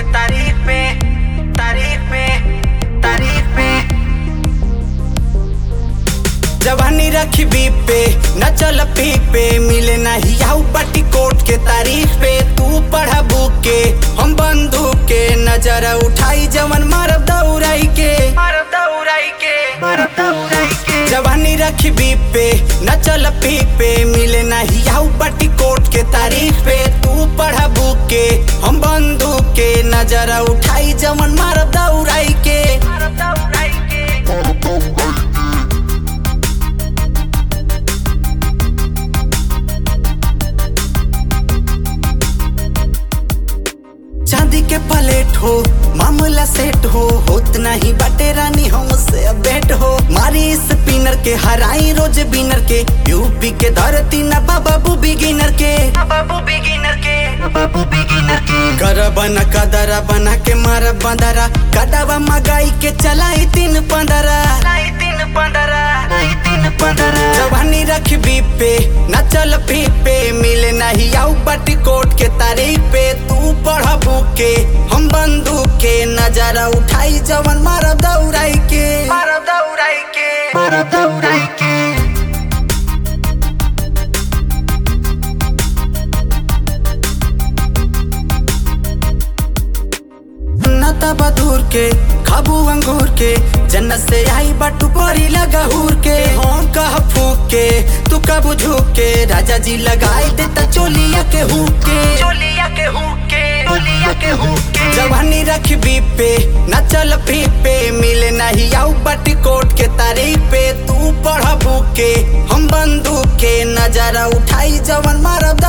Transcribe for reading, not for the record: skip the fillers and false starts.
तारीफ पे तारीफ पे तारीफ पे। जवानी रखी बीप पे न चल पीक पे, मिले नहीं आऊ पट्टी कोट के तारीफ पे। तू पढ़ा बुक के हम बंदूक के, नजर उठाई जवन मारब दौड़ाई के मारब दौड़ाई के मारब दौड़ाई के। जवानी रखी बीप पे न चल पीक पे, मिले नहीं आऊ पट्टी कोट के तारीफ पे। तू पढ़ा बुक के हम बंदूक के, नजर उठाई जवन मारब दौड़ाई के मारब दौड़ाई के। चांदी के प्लेट हो मामला सेट हो, होत नहीं बाटे रानी हमसे बेट हो। मारी स्पिनर के हराई रोज बिनर के, यूपी के धरती न बाबू बिगिनर के बाबू बिगिनर के बाबू बिगिनर के। कर बना कदरा बना के मार बंदरा, कदवा मगाई के चलाई 3-15 जवानी रख बीप पे न चल पीप पे, मिले नहीं आऊ बटी कोट के तारीफ पे। तू पढ़ा बुक के हम बंदूक के, नजारा उठाई जवन मारब दौड़ाई के मारब दौड़ाई के मारब दौड़ाई के। नता बदूर के खाबू अंगूर के, जन्नत से आई बटू परी लगा हूर के। हम कहा फूक के तू कब झुक के, राजा जी लगाई देता चोलिया के हुक के चोलिया के हुक के चोलिया के हुक के। जवानी रख बीप पे न चल पीप पे, मिले नहीं आऊ बटी कोट के तारीफ पे। तू पढ़ा बुक के हम बंदूक के, नजारा उठाई जवन मारब